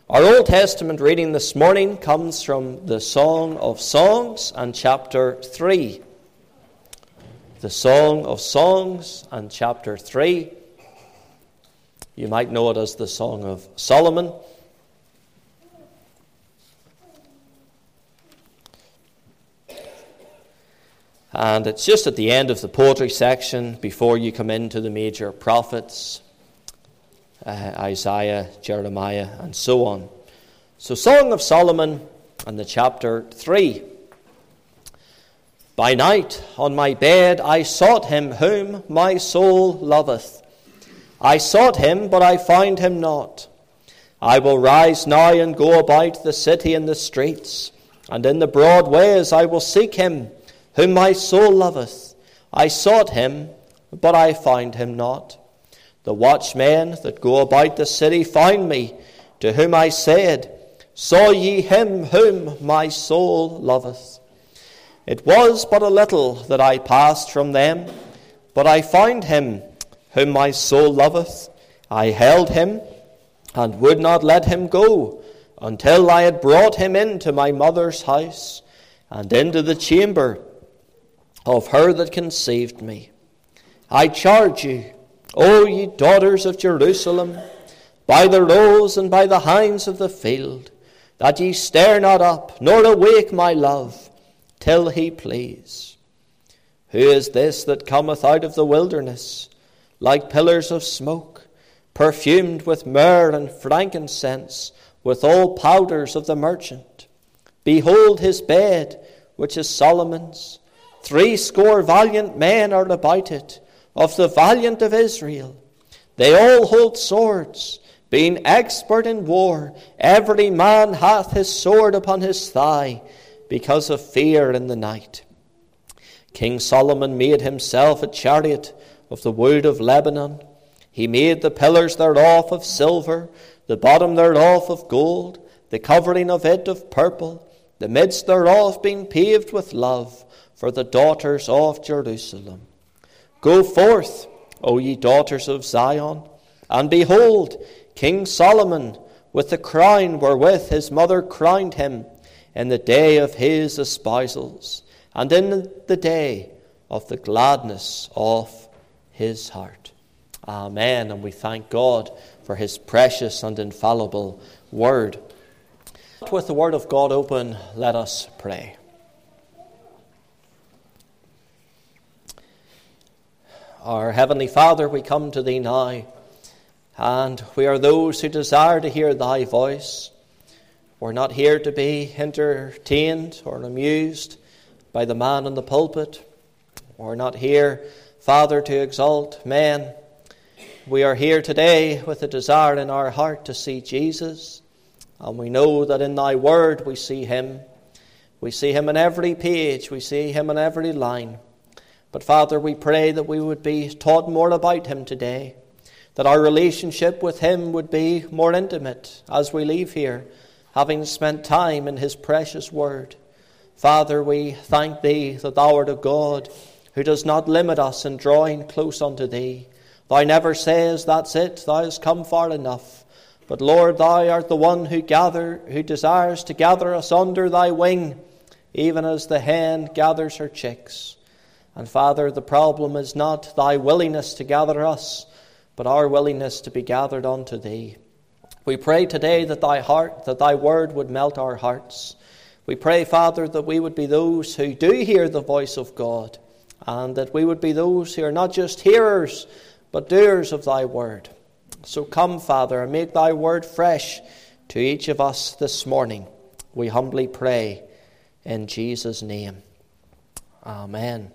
Our Old Testament reading this morning comes from the Song of Songs and chapter 3. The Song of Songs and chapter 3. You might know it as the Song of Solomon. And it's just at the end of the poetry section before you come into the major prophets, Isaiah, Jeremiah, and so on. So, Song of Solomon and the chapter 3. By night on my bed I sought him whom my soul loveth. I sought him, but I find him not. I will rise now and go about the city and the streets, and in the broad ways I will seek him whom my soul loveth. I sought him, but I find him not. The watchmen that go about the city find me, to whom I said, Saw ye him whom my soul loveth? It was but a little that I passed from them, but I find him whom my soul loveth. I held him, and would not let him go, until I had brought him into my mother's house, and into the chamber of her that conceived me. I charge you, O ye daughters of Jerusalem, by the roes and by the hinds of the field, that ye stir not up, nor awake my love, till he please. Who is this that cometh out of the wilderness, like pillars of smoke, perfumed with myrrh and frankincense, with all powders of the merchant? Behold his bed, which is Solomon's. 80 valiant men are about it, of the valiant of Israel. They all hold swords, being expert in war. Every man hath his sword upon his thigh, because of fear in the night. King Solomon made himself a chariot of the wood of Lebanon. He made the pillars thereof of silver, the bottom thereof of gold, the covering of it of purple, the midst thereof being paved with love, for the daughters of Jerusalem. Go forth, O ye daughters of Zion, and behold, King Solomon, with the crown wherewith his mother crowned him, in the day of his espousals, and in the day of the gladness of his heart. Amen. And we thank God for his precious and infallible word. With the word of God open, let us pray. Our Heavenly Father, we come to Thee now, and we are those who desire to hear Thy voice. We're not here to be entertained or amused by the man in the pulpit. We're not here, Father, to exalt men. We are here today with a desire in our heart to see Jesus, and we know that in Thy Word we see Him. We see Him in every page. We see Him in every line. But Father, we pray that we would be taught more about Him today, that our relationship with Him would be more intimate as we leave here, having spent time in His precious Word. Father, we thank Thee that Thou art a God who does not limit us in drawing close unto Thee. Thou never says, that's it, Thou hast come far enough. But Lord, Thou art the one who desires to gather us under Thy wing, even as the hen gathers her chicks. And Father, the problem is not Thy willingness to gather us, but our willingness to be gathered unto Thee. We pray today that Thy Word would melt our hearts. We pray, Father, that we would be those who do hear the voice of God, and that we would be those who are not just hearers, but doers of Thy Word. So come, Father, and make Thy Word fresh to each of us this morning. We humbly pray in Jesus' name. Amen.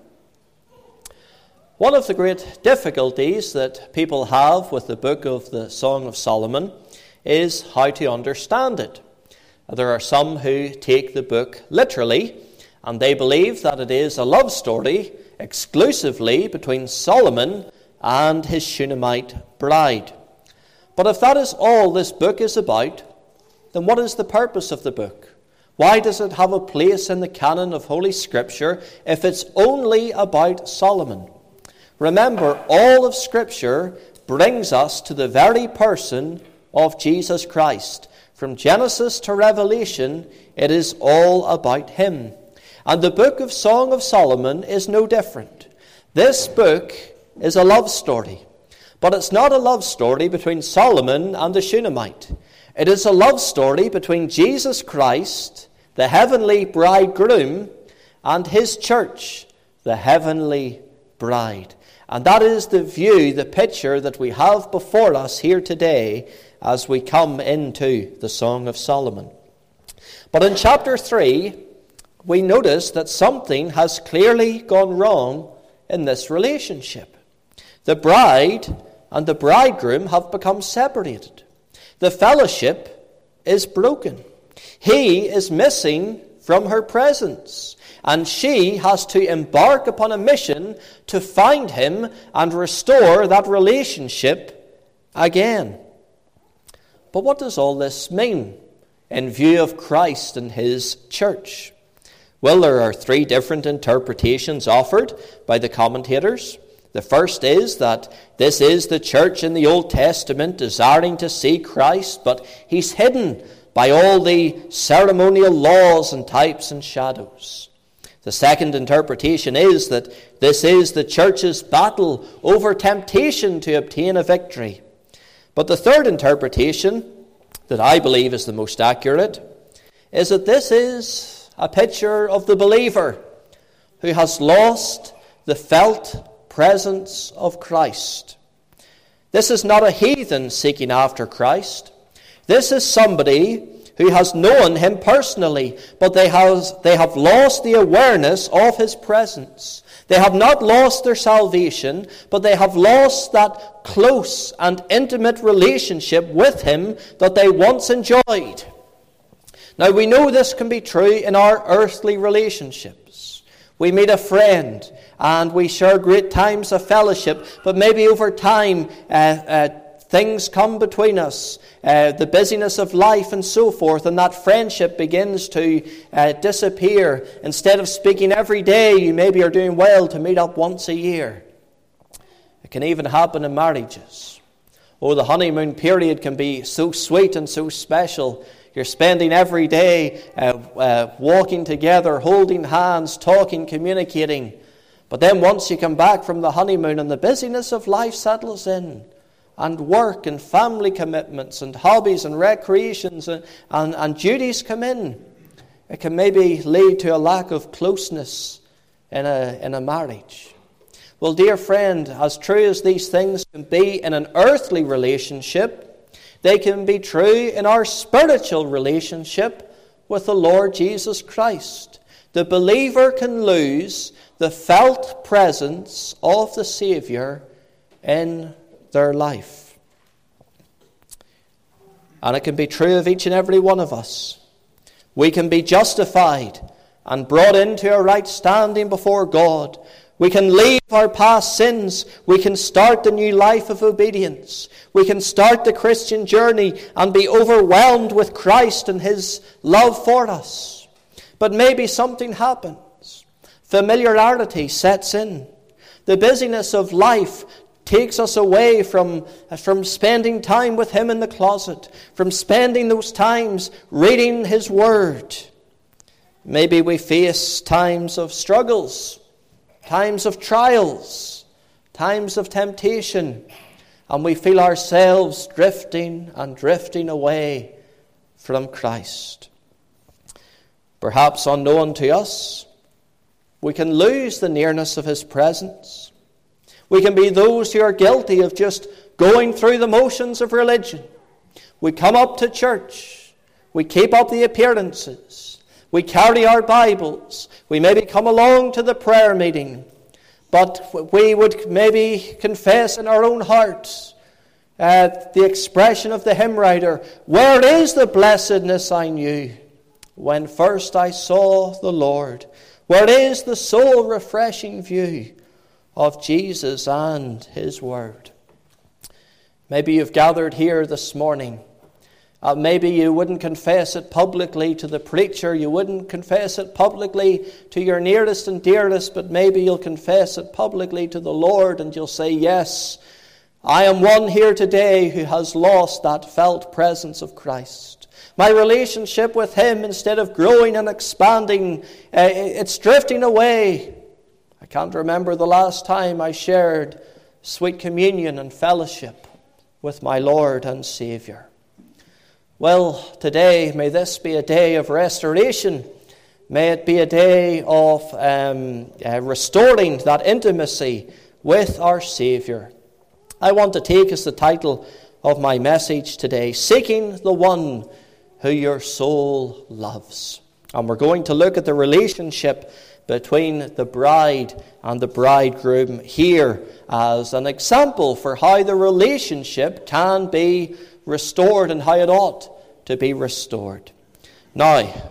One of the great difficulties that people have with the book of the Song of Solomon is how to understand it. There are some who take the book literally, and they believe that it is a love story exclusively between Solomon and his Shunammite bride. But if that is all this book is about, then what is the purpose of the book? Why does it have a place in the canon of Holy Scripture if it's only about Solomon? Remember, all of Scripture brings us to the very person of Jesus Christ. From Genesis to Revelation, it is all about him. And the book of Song of Solomon is no different. This book is a love story. But it's not a love story between Solomon and the Shunammite. It is a love story between Jesus Christ, the heavenly bridegroom, and his church, the heavenly bride. And that is the view, the picture that we have before us here today as we come into the Song of Solomon. But in chapter 3, we notice that something has clearly gone wrong in this relationship. The bride and the bridegroom have become separated. The fellowship is broken. He is missing from her presence, and she has to embark upon a mission to find him and restore that relationship again. But what does all this mean in view of Christ and his church? Well, there are 3 different interpretations offered by the commentators. The first is that this is the church in the Old Testament desiring to see Christ, but he's hidden by all the ceremonial laws and types and shadows. The second interpretation is that this is the church's battle over temptation to obtain a victory. But the third interpretation, that I believe is the most accurate, is that this is a picture of the believer who has lost the felt presence of Christ. This is not a heathen seeking after Christ. This is somebody who has known him personally, but they have lost the awareness of his presence. They have not lost their salvation, but they have lost that close and intimate relationship with him that they once enjoyed. Now, we know this can be true in our earthly relationships. We meet a friend and we share great times of fellowship, but maybe over time things come between us, the busyness of life and so forth, and that friendship begins to disappear. Instead of speaking every day, you maybe are doing well to meet up once a year. It can even happen in marriages. Oh, the honeymoon period can be so sweet and so special. You're spending every day walking together, holding hands, talking, communicating. But then once you come back from the honeymoon and the busyness of life settles in, and work and family commitments and hobbies and recreations and duties come in, it can maybe lead to a lack of closeness in a marriage. Well, dear friend, as true as these things can be in an earthly relationship, they can be true in our spiritual relationship with the Lord Jesus Christ. The believer can lose the felt presence of the Savior in their life. And it can be true of each and every one of us. We can be justified and brought into a right standing before God. We can leave our past sins. We can start the new life of obedience. We can start the Christian journey and be overwhelmed with Christ and his love for us. But maybe something happens. Familiarity sets in. The busyness of life takes us away from spending time with him in the closet, from spending those times reading his word. Maybe we face times of struggles, times of trials, times of temptation, and we feel ourselves drifting and drifting away from Christ. Perhaps unknown to us, we can lose the nearness of his presence. We can be those who are guilty of just going through the motions of religion. We come up to church. We keep up the appearances. We carry our Bibles. We maybe come along to the prayer meeting. But we would maybe confess in our own hearts the expression of the hymn writer, "Where is the blessedness I knew when first I saw the Lord? Where is the soul-refreshing view of Jesus and his word?" Maybe you've gathered here this morning. Maybe you wouldn't confess it publicly to the preacher. You wouldn't confess it publicly to your nearest and dearest, but maybe you'll confess it publicly to the Lord and you'll say, "Yes, I am one here today who has lost that felt presence of Christ. My relationship with him, instead of growing and expanding, it's drifting away. I can't remember the last time I shared sweet communion and fellowship with my Lord and Savior. Well, today, may this be a day of restoration. May it be a day of restoring that intimacy with our Savior. I want to take as the title of my message today, Seeking the One Who Your Soul Loves. And we're going to look at the relationship between the bride and the bridegroom here as an example for how the relationship can be restored and how it ought to be restored. Now,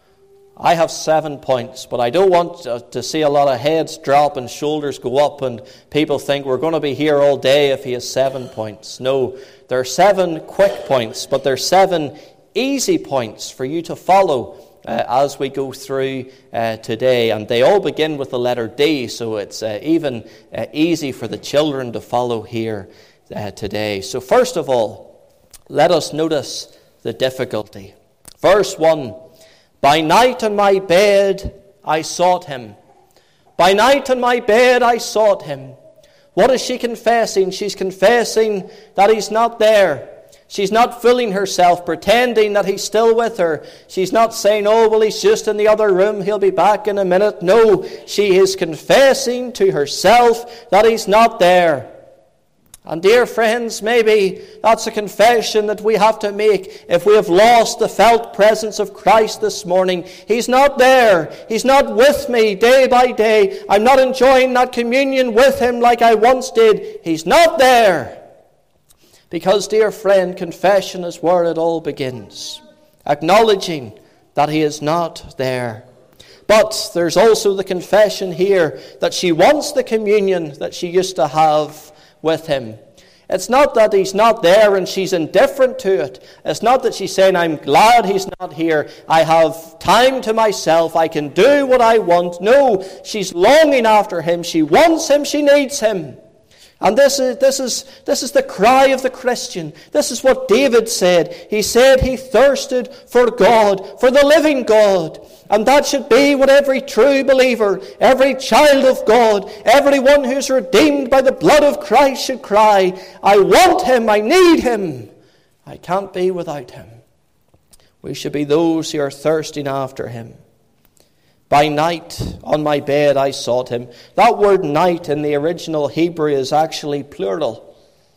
I have 7 points, but I don't want to see a lot of heads drop and shoulders go up and people think we're going to be here all day if he has 7 points. No, there are 7 quick points, but there are 7 easy points for you to follow as we go through today. And they all begin with the letter D, so it's even easy for the children to follow here today. So first of all, let us notice the difficulty. Verse 1. By night on my bed I sought him. By night on my bed I sought him. What is she confessing? She's confessing that he's not there. She's not fooling herself, pretending that he's still with her. She's not saying, oh, well, he's just in the other room, he'll be back in a minute. No, she is confessing to herself that he's not there. And dear friends, maybe that's a confession that we have to make if we have lost the felt presence of Christ this morning. He's not there. He's not with me day by day. I'm not enjoying that communion with him like I once did. He's not there. Because, dear friend, confession is where it all begins. Acknowledging that he is not there. But there's also the confession here that she wants the communion that she used to have with him. It's not that he's not there and she's indifferent to it. It's not that she's saying, I'm glad he's not here. I have time to myself. I can do what I want. No, she's longing after him. She wants him. She needs him. And this is the cry of the Christian. This is what David said. He said he thirsted for God, for the living God. And that should be what every true believer, every child of God, everyone who's redeemed by the blood of Christ should cry, I want him, I need him. I can't be without him. We should be those who are thirsting after him. By night on my bed I sought him. That word night in the original Hebrew is actually plural.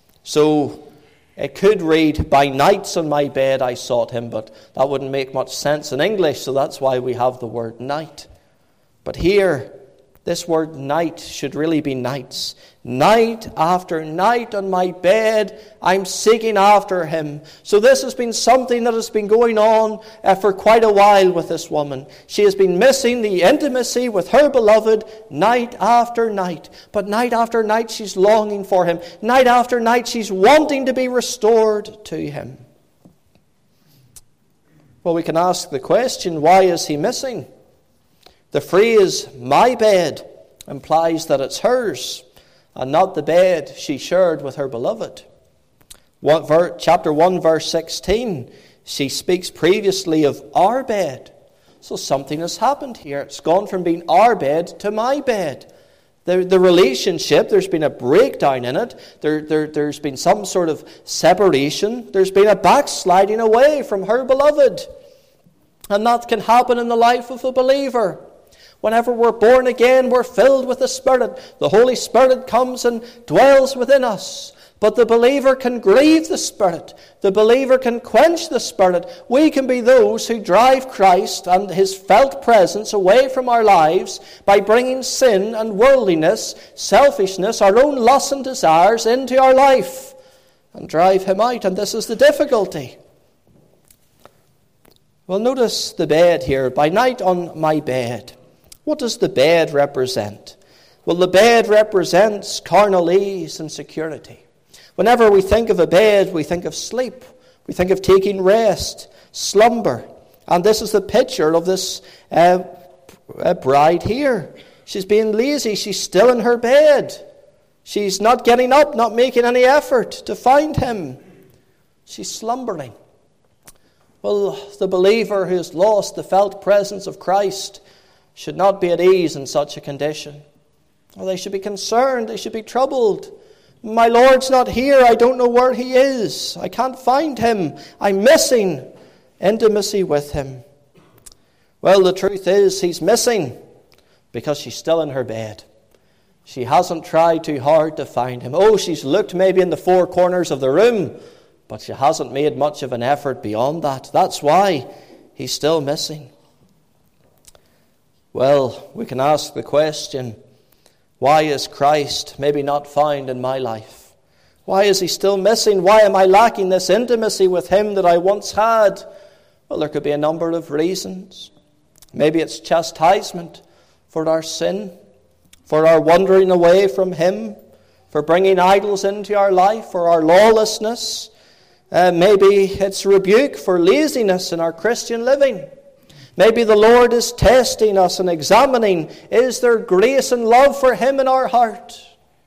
So it could read, by nights on my bed I sought him, but that wouldn't make much sense in English, so that's why we have the word night. But here, this word night should really be nights. Night after night on my bed, I'm seeking after him. So this has been something that has been going on for quite a while with this woman. She has been missing the intimacy with her beloved night after night. But night after night, she's longing for him. Night after night, she's wanting to be restored to him. Well, we can ask the question, why is he missing? The phrase, my bed, implies that it's hers and not the bed she shared with her beloved. Chapter 1, verse 16, she speaks previously of our bed. So something has happened here. It's gone from being our bed to my bed. The relationship, there's been a breakdown in it. There's been some sort of separation. There's been a backsliding away from her beloved. And that can happen in the life of a believer. Whenever we're born again, we're filled with the Spirit. The Holy Spirit comes and dwells within us. But the believer can grieve the Spirit. The believer can quench the Spirit. We can be those who drive Christ and his felt presence away from our lives by bringing sin and worldliness, selfishness, our own lusts and desires into our life and drive him out. And this is the difficulty. Well, notice the bed here. By night on my bed. What does the bed represent? Well, the bed represents carnal ease and security. Whenever we think of a bed, we think of sleep. We think of taking rest, slumber. And this is the picture of this bride here. She's being lazy. She's still in her bed. She's not getting up, not making any effort to find him. She's slumbering. Well, the believer who has lost the felt presence of Christ should not be at ease in such a condition. Well, they should be concerned. They should be troubled. My Lord's not here. I don't know where he is. I can't find him. I'm missing intimacy with him. Well, the truth is he's missing because she's still in her bed. She hasn't tried too hard to find him. Oh, she's looked maybe in the four corners of the room, but she hasn't made much of an effort beyond that. That's why he's still missing. Well, we can ask the question, why is Christ maybe not found in my life? Why is he still missing? Why am I lacking this intimacy with him that I once had? Well, there could be a number of reasons. Maybe it's chastisement for our sin, for our wandering away from him, for bringing idols into our life, for our lawlessness. Maybe it's rebuke for laziness in our Christian living. Maybe the Lord is testing us and examining, is there grace and love for him in our heart?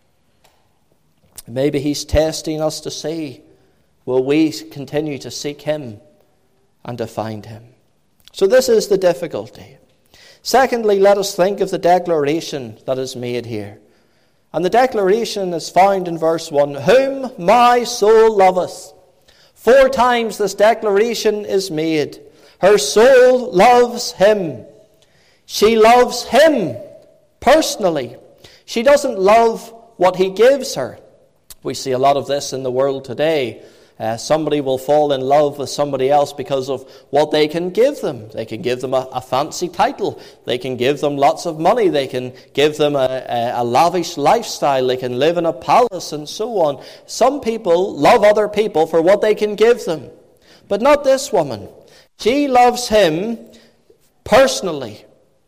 Maybe he's testing us to see, will we continue to seek him and to find him? So this is the difficulty. Secondly, let us think of the declaration that is made here. And the declaration is found in verse 1, whom my soul loveth. 4 times this declaration is made. Her soul loves him. She loves him personally. She doesn't love what he gives her. We see a lot of this in the world today. Somebody will fall in love with somebody else because of what they can give them. They can give them a fancy title. They can give them lots of money. They can give them a lavish lifestyle. They can live in a palace and so on. Some people love other people for what they can give them. But not this woman. She loves him personally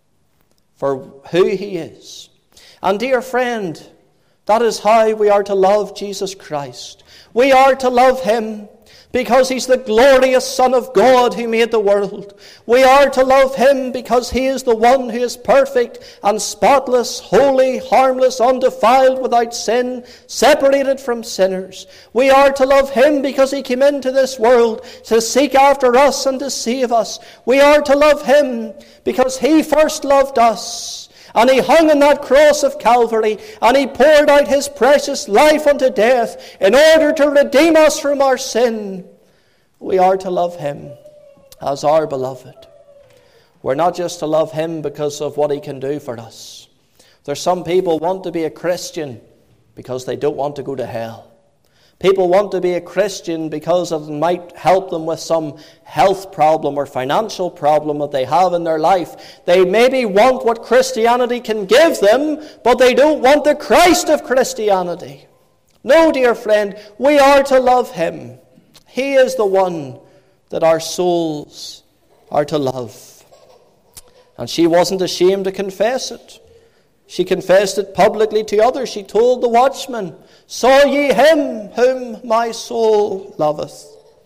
for who he is. And dear friend, that is how we are to love Jesus Christ. We are to love him because he's the glorious Son of God who made the world. We are to love him because he is the one who is perfect and spotless, holy, harmless, undefiled, without sin, separated from sinners. We are to love him because he came into this world to seek after us and to save us. We are to love him because he first loved us. And he hung on that cross of Calvary, and he poured out his precious life unto death in order to redeem us from our sin. We are to love him as our beloved. We're not just to love him because of what he can do for us. There's some people want to be a Christian because they don't want to go to hell. People want to be a Christian because it might help them with some health problem or financial problem that they have in their life. They maybe want what Christianity can give them, but they don't want the Christ of Christianity. No, dear friend, we are to love him. He is the one that our souls are to love. And she wasn't ashamed to confess it. She confessed it publicly to others. She told the watchman, saw ye him whom my soul loveth?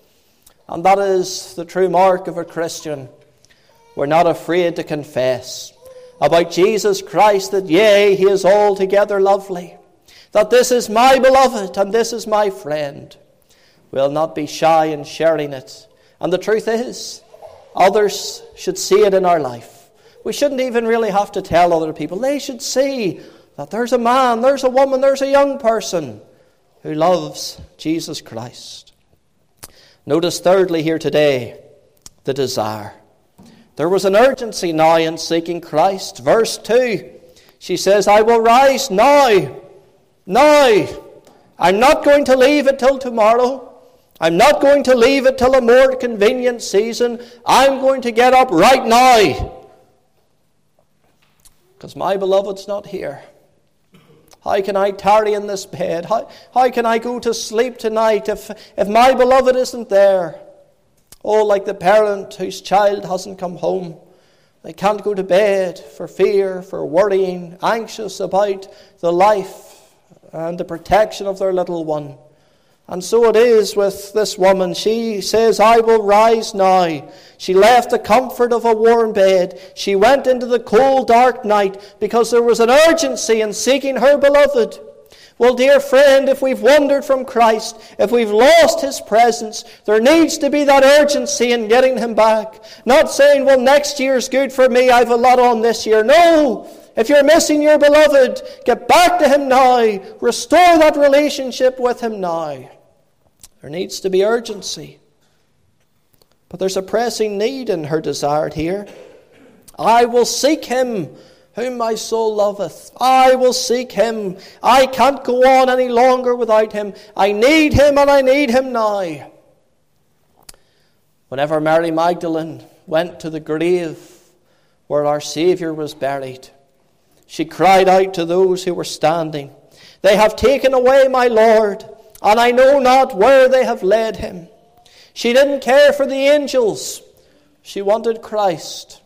And that is the true mark of a Christian. We're not afraid to confess about Jesus Christ that, yea, he is altogether lovely. That this is my beloved and this is my friend. We'll not be shy in sharing it. And the truth is, others should see it in our life. We shouldn't even really have to tell other people. They should see that there's a man, there's a woman, there's a young person who loves Jesus Christ. Notice thirdly here today, the desire. There was an urgency now in seeking Christ. Verse 2, she says, I will rise now. Now. I'm not going to leave it till tomorrow. I'm not going to leave it till a more convenient season. I'm going to get up right now. Because my beloved's not here. How can I tarry in this bed? How can I go to sleep tonight if my beloved isn't there? Oh, like the parent whose child hasn't come home. They can't go to bed for fear, for worrying, anxious about the life and the protection of their little one. And so it is with this woman. She says, I will rise now. She left the comfort of a warm bed. She went into the cold, dark night because there was an urgency in seeking her beloved. Well, dear friend, if we've wandered from Christ, if we've lost his presence, there needs to be that urgency in getting him back. Not saying, well, next year's good for me, I've a lot on this year. No! If you're missing your beloved, get back to him now. Restore that relationship with him now. There needs to be urgency. But there's a pressing need in her desire here. I will seek him whom my soul loveth. I will seek him. I can't go on any longer without him. I need him, and I need him now. Whenever Mary Magdalene went to the grave where our Saviour was buried, she cried out to those who were standing, "They have taken away my Lord, and I know not where they have laid him." She didn't care for the angels. She wanted Christ.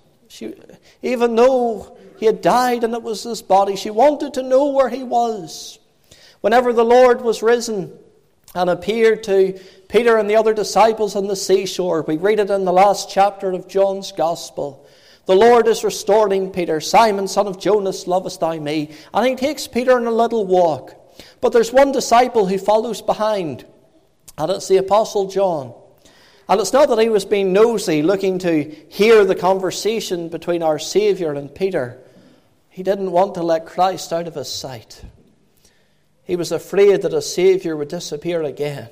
Even though he had died and it was his body, she wanted to know where he was. Whenever the Lord was risen and appeared to Peter and the other disciples on the seashore, we read it in the last chapter of John's Gospel. The Lord is restoring Peter. "Simon, son of Jonas, lovest thou me?" And he takes Peter on a little walk. But there's one disciple who follows behind, and it's the Apostle John. And it's not that he was being nosy, looking to hear the conversation between our Saviour and Peter. He didn't want to let Christ out of his sight. He was afraid that his Saviour would disappear again.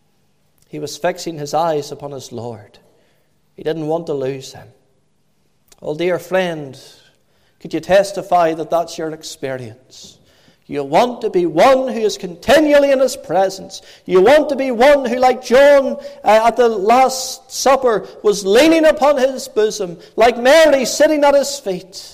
He was fixing his eyes upon his Lord. He didn't want to lose him. Oh, dear friend, could you testify that that's your experience? You want to be one who is continually in his presence. You want to be one who, like John at the Last Supper, was leaning upon his bosom, like Mary sitting at his feet.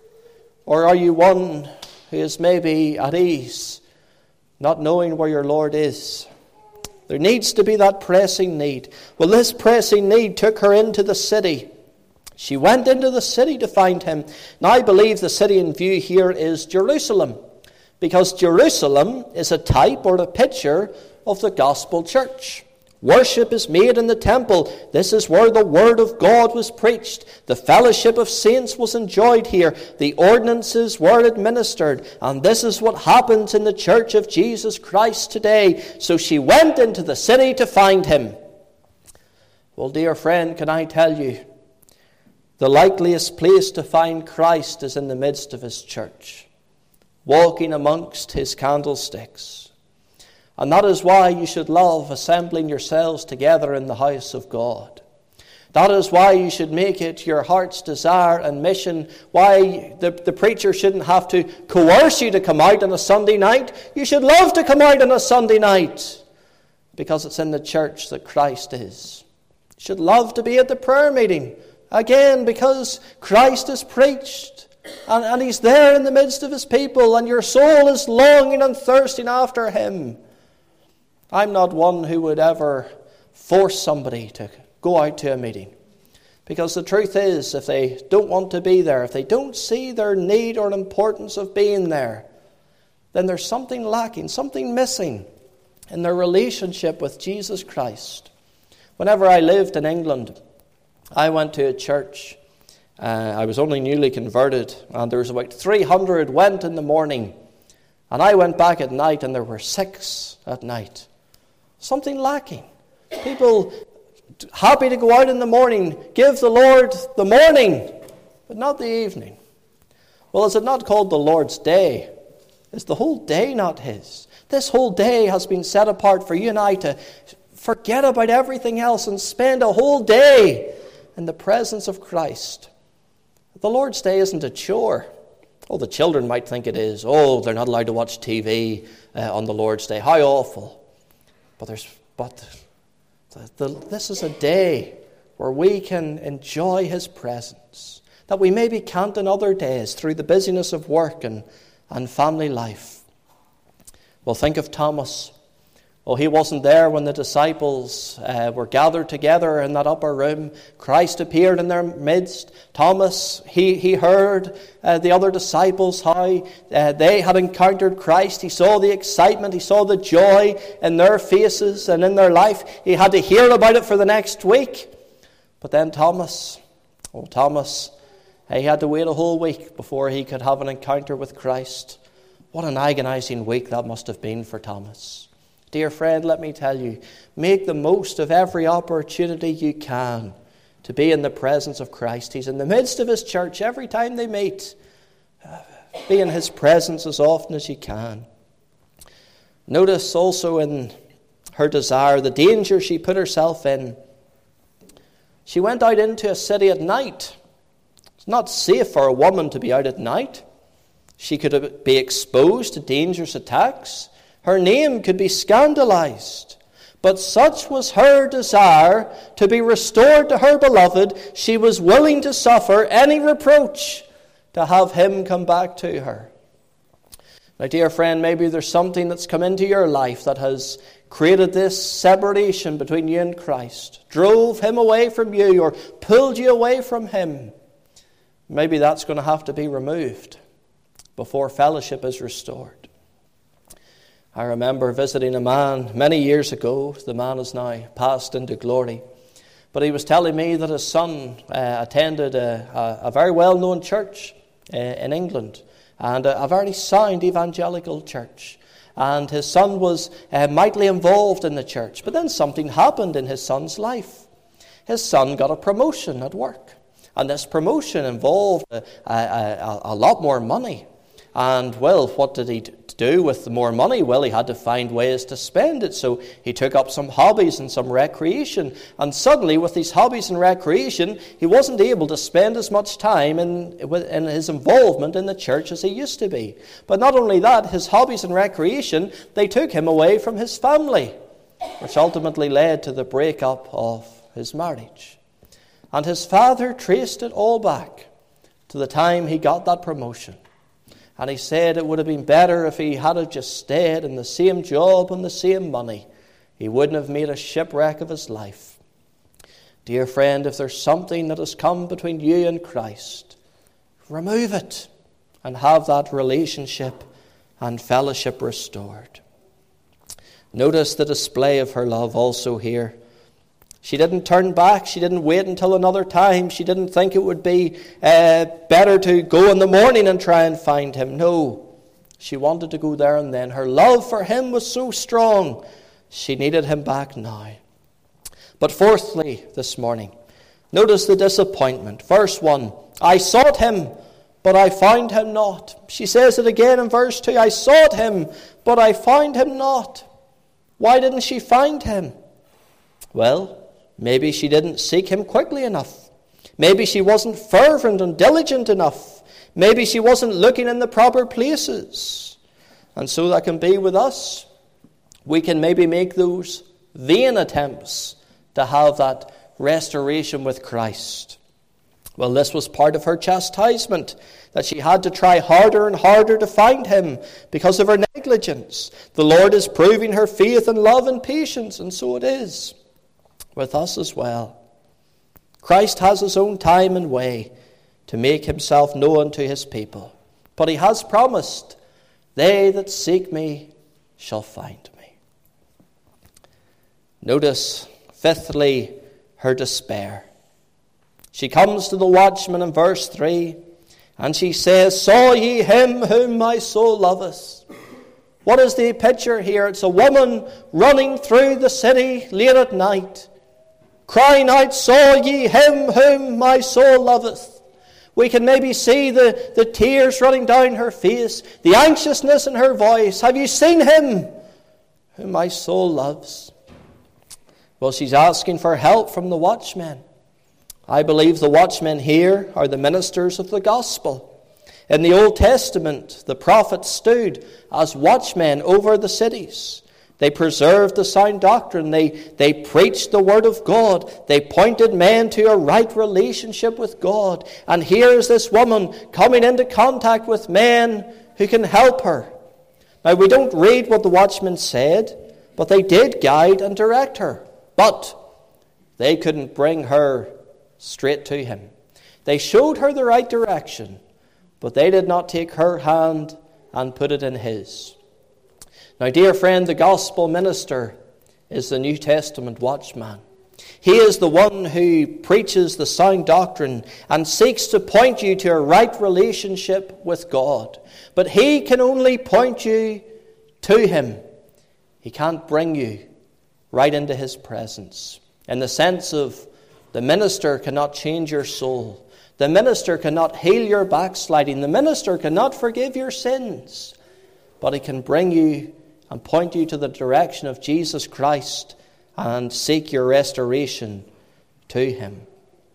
Or are you one who is maybe at ease, not knowing where your Lord is? There needs to be that pressing need. Well, this pressing need took her into the city. She went into the city to find him. Now, I believe the city in view here is Jerusalem, because Jerusalem is a type or a picture of the gospel church. Worship is made in the temple. This is where the word of God was preached. The fellowship of saints was enjoyed here. The ordinances were administered. And this is what happens in the church of Jesus Christ today. So she went into the city to find him. Well, dear friend, can I tell you, the likeliest place to find Christ is in the midst of his church, walking amongst his candlesticks. And that is why you should love assembling yourselves together in the house of God. That is why you should make it your heart's desire and mission. Why the preacher shouldn't have to coerce you to come out on a Sunday night. You should love to come out on a Sunday night, because it's in the church that Christ is. You should love to be at the prayer meeting, again, because Christ is preached. And he's there in the midst of his people, and your soul is longing and thirsting after him. I'm not one who would ever force somebody to go out to a meeting, because the truth is, if they don't want to be there, if they don't see their need or importance of being there, then there's something lacking, something missing in their relationship with Jesus Christ. Whenever I lived in England, I went to a church. I was only newly converted, and there was about 300 went in the morning, and I went back at night, and there were 6 at night. Something lacking. People happy to go out in the morning, give the Lord the morning, but not the evening. Well, is it not called the Lord's day? Is the whole day not his? This whole day has been set apart for you and I to forget about everything else and spend a whole day in the presence of Christ. The Lord's day isn't a chore. Oh, the children might think it is. Oh, they're not allowed to watch TV on the Lord's day. How awful. This is a day where we can enjoy his presence, that we maybe can't in other days through the busyness of work and family life. Well, think of Thomas. Oh, he wasn't there when the disciples were gathered together in that upper room. Christ appeared in their midst. Thomas, he heard the other disciples, how they had encountered Christ. He saw the excitement, he saw the joy in their faces and in their life. He had to hear about it for the next week. But then Thomas, he had to wait a whole week before he could have an encounter with Christ. What an agonizing week that must have been for Thomas. Dear friend, let me tell you, make the most of every opportunity you can to be in the presence of Christ. He's in the midst of his church every time they meet. Be in his presence as often as you can. Notice also in her desire the danger she put herself in. She went out into a city at night. It's not safe for a woman to be out at night. She could be exposed to dangerous attacks. Her name could be scandalized. But such was her desire to be restored to her beloved, she was willing to suffer any reproach to have him come back to her. Now, dear friend, maybe there's something that's come into your life that has created this separation between you and Christ, drove him away from you or pulled you away from him. Maybe that's going to have to be removed before fellowship is restored. I remember visiting a man many years ago. The man is now passed into glory. But he was telling me that his son attended a very well-known church in England, and a very sound evangelical church. And his son was mightily involved in the church. But then something happened in his son's life. His son got a promotion at work. And this promotion involved a lot more money. And, well, what did he do with the more money? Well, he had to find ways to spend it. So he took up some hobbies and some recreation. And suddenly, with these hobbies and recreation, he wasn't able to spend as much time in his involvement in the church as he used to be. But not only that, his hobbies and recreation, they took him away from his family, which ultimately led to the breakup of his marriage. And his father traced it all back to the time he got that promotion. And he said it would have been better if he had just stayed in the same job and the same money. He wouldn't have made a shipwreck of his life. Dear friend, if there's something that has come between you and Christ, remove it and have that relationship and fellowship restored. Notice the display of her love also here. She didn't turn back. She didn't wait until another time. She didn't think it would be better to go in the morning and try and find him. No, she wanted to go there and then. Her love for him was so strong. She needed him back now. But fourthly, this morning, notice the disappointment. Verse 1, I sought him, but I found him not. She says it again in verse 2, I sought him, but I found him not. Why didn't she find him? Well, maybe she didn't seek him quickly enough. Maybe she wasn't fervent and diligent enough. Maybe she wasn't looking in the proper places. And so that can be with us. We can maybe make those vain attempts to have that restoration with Christ. Well, this was part of her chastisement, that she had to try harder and harder to find him because of her negligence. The Lord is proving her faith and love and patience, and so it is with us as well. Christ has his own time and way to make himself known to his people. But he has promised, they that seek me shall find me. Notice, fifthly, her despair. She comes to the watchman in verse 3, and she says, Saw ye him whom my soul loveth? What is the picture here? It's a woman running through the city late at night, crying out, Saw ye him whom my soul loveth? We can maybe see the tears running down her face, the anxiousness in her voice. Have you seen him whom my soul loves? Well, she's asking for help from the watchmen. I believe the watchmen here are the ministers of the gospel. In the Old Testament, the prophets stood as watchmen over the cities. They preserved the sound doctrine. They preached the word of God. They pointed men to a right relationship with God. And here is this woman coming into contact with men who can help her. Now, we don't read what the watchmen said, but they did guide and direct her. But they couldn't bring her straight to him. They showed her the right direction, but they did not take her hand and put it in his. Now, dear friend, the gospel minister is the New Testament watchman. He is the one who preaches the sound doctrine and seeks to point you to a right relationship with God. But he can only point you to him. He can't bring you right into his presence. In the sense of the minister cannot change your soul. The minister cannot heal your backsliding. The minister cannot forgive your sins. But he can bring you and point you to the direction of Jesus Christ and seek your restoration to him.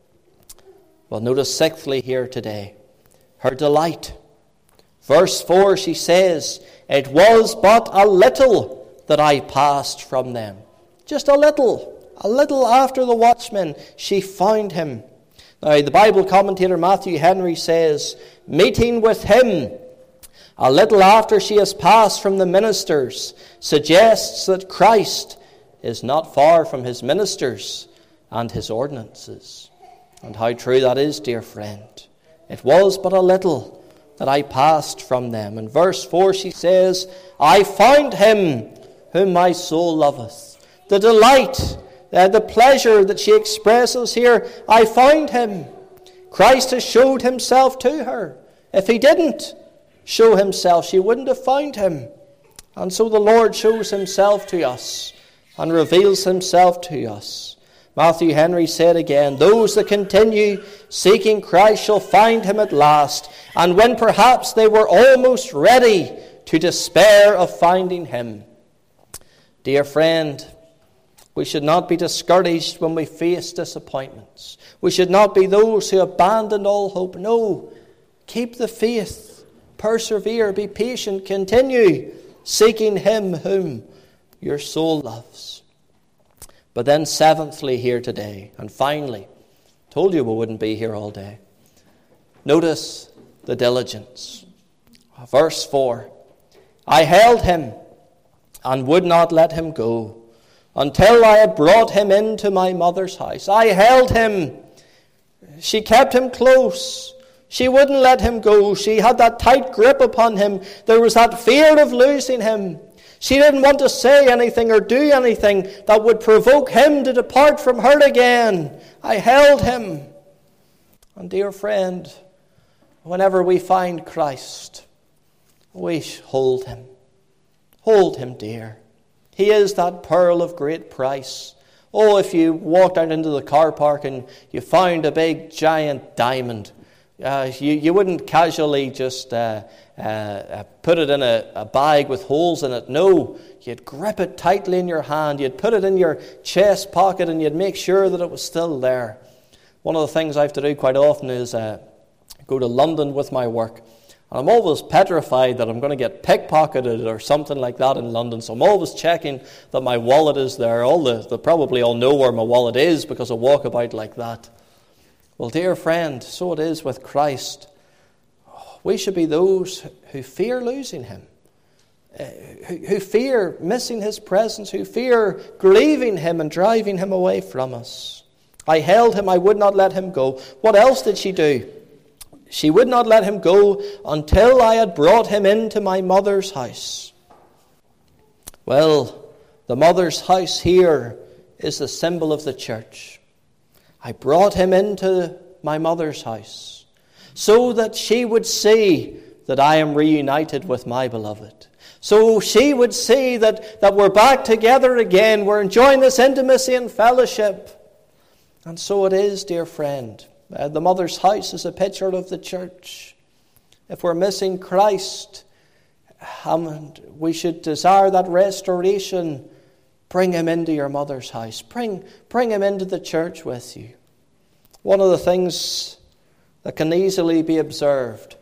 Well, notice sixthly here today, her delight. Verse 4, she says, "It was but a little that I passed from them." Just a little after the watchman, she found him. Now, the Bible commentator Matthew Henry says, meeting with him a little after she has passed from the ministers suggests that Christ is not far from his ministers and his ordinances. And how true that is, dear friend. It was but a little that I passed from them. In verse 4 she says, "I found him whom my soul loveth." The delight, the pleasure that she expresses here, I found him. Christ has showed himself to her. If he didn't show himself, she wouldn't have found him. And so the Lord shows himself to us and reveals himself to us. Matthew Henry said again, "Those that continue seeking Christ shall find him at last." And when perhaps they were almost ready to despair of finding him. Dear friend, we should not be discouraged when we face disappointments. We should not be those who abandon all hope. No, keep the faith, persevere, be patient, continue seeking him whom your soul loves. But then seventhly here today, and finally, told you we wouldn't be here all day. Notice the diligence. Verse 4, "I held him and would not let him go until I had brought him into my mother's house." I held him. She kept him close. She wouldn't let him go. She had that tight grip upon him. There was that fear of losing him. She didn't want to say anything or do anything that would provoke him to depart from her again. I held him. And dear friend, whenever we find Christ, we hold him. Hold him dear. He is that pearl of great price. Oh, if you walked out into the car park and you found a big giant diamond, you wouldn't casually just put it in a bag with holes in it. No, you'd grip it tightly in your hand. You'd put it in your chest pocket and you'd make sure that it was still there. One of the things I have to do quite often is go to London with my work. And I'm always petrified that I'm going to get pickpocketed or something like that in London. So I'm always checking that my wallet is there. They probably all know where my wallet is because I walk about like that. Well, dear friend, so it is with Christ. We should be those who fear losing him, who fear missing his presence, who fear grieving him and driving him away from us. I held him, I would not let him go. What else did she do? She would not let him go until I had brought him into my mother's house. Well, the mother's house here is the symbol of the church. I brought him into my mother's house so that she would see that I am reunited with my beloved. So she would see that we're back together again. We're enjoying this intimacy and fellowship. And so it is, dear friend. The mother's house is a picture of the church. If we're missing Christ, we should desire that restoration. Bring him into your mother's house. Bring him into the church with you. One of the things that can easily be observed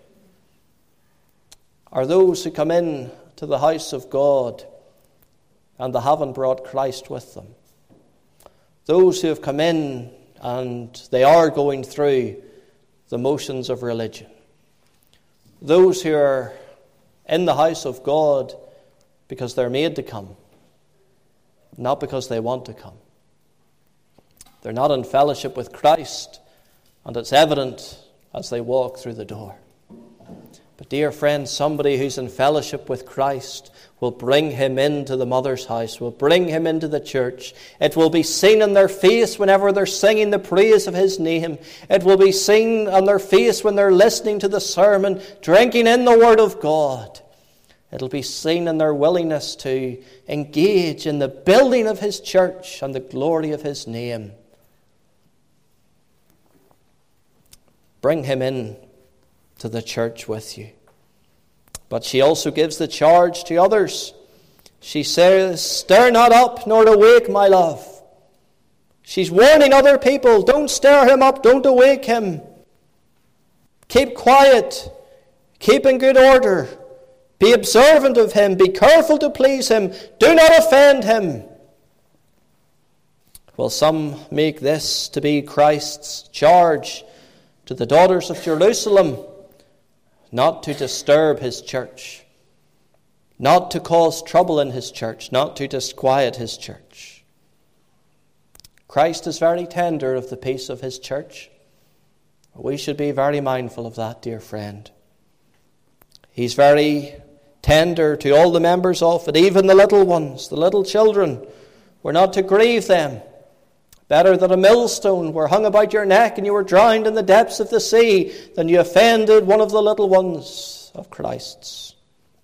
are those who come in to the house of God and they haven't brought Christ with them. Those who have come in and they are going through the motions of religion. Those who are in the house of God because they're made to come, not because they want to come. They're not in fellowship with Christ, and it's evident as they walk through the door. But dear friends, somebody who's in fellowship with Christ will bring him into the mother's house, will bring him into the church. It will be seen in their face whenever they're singing the praise of his name. It will be seen on their face when they're listening to the sermon, drinking in the word of God. It'll be seen in their willingness to engage in the building of his church and the glory of his name. Bring him in to the church with you. But she also gives the charge to others. She says, "Stir not up nor awake my love." She's warning other people, don't stir him up, don't awake him. Keep quiet, keep in good order, be observant of him, be careful to please him, do not offend him. Well, some make this to be Christ's charge to the daughters of Jerusalem, not to disturb his church, not to cause trouble in his church, not to disquiet his church. Christ is very tender of the peace of his church. We should be very mindful of that, dear friend. He's very tender to all the members of it, even the little ones, the little children. We're not to grieve them. Better that a millstone were hung about your neck and you were drowned in the depths of the sea than you offended one of the little ones of Christ's.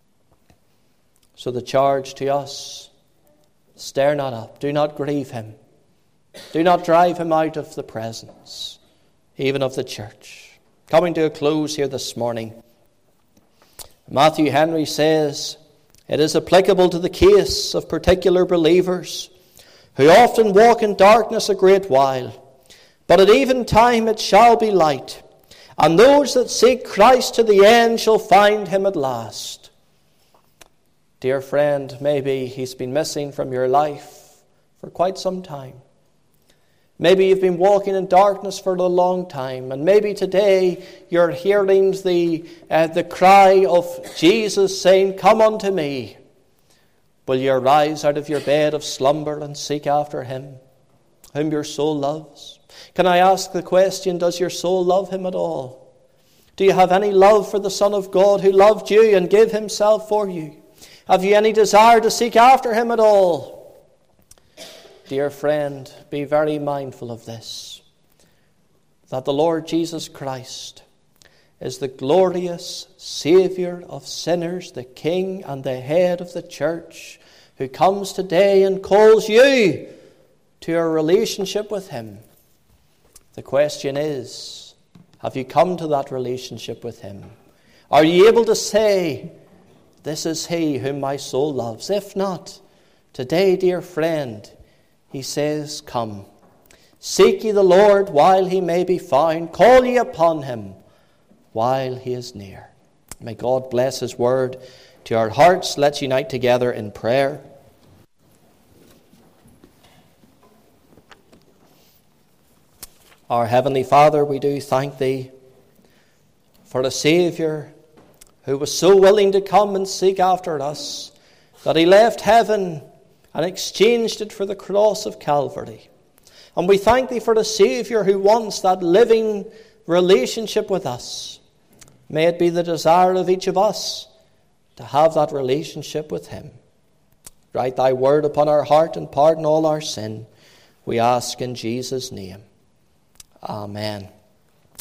So the charge to us, stir not up, do not grieve him. Do not drive him out of the presence, even of the church. Coming to a close here this morning, Matthew Henry says, it is applicable to the case of particular believers who often walk in darkness a great while, but at eventime it shall be light, and those that seek Christ to the end shall find him at last. Dear friend, maybe he's been missing from your life for quite some time. Maybe you've been walking in darkness for a long time, and maybe today you're hearing the cry of Jesus saying, "Come unto me." Will you arise out of your bed of slumber and seek after him, whom your soul loves? Can I ask the question, does your soul love him at all? Do you have any love for the Son of God who loved you and gave himself for you? Have you any desire to seek after him at all? Dear friend, be very mindful of this, that the Lord Jesus Christ is the glorious Saviour of sinners, the King and the head of the church, who comes today and calls you to a relationship with him. The question is, have you come to that relationship with him? Are you able to say, "This is he whom my soul loves"? If not, today, dear friend, he says, "Come, seek ye the Lord while he may be found, call ye upon him while he is near." May God bless his word to our hearts. Let's unite together in prayer. Our Heavenly Father, we do thank thee for a Saviour who was so willing to come and seek after us that he left heaven and exchanged it for the cross of Calvary. And we thank thee for a Saviour who wants that living relationship with us. May it be the desire of each of us to have that relationship with him. Write thy word upon our heart and pardon all our sin. We ask in Jesus' name. Amen.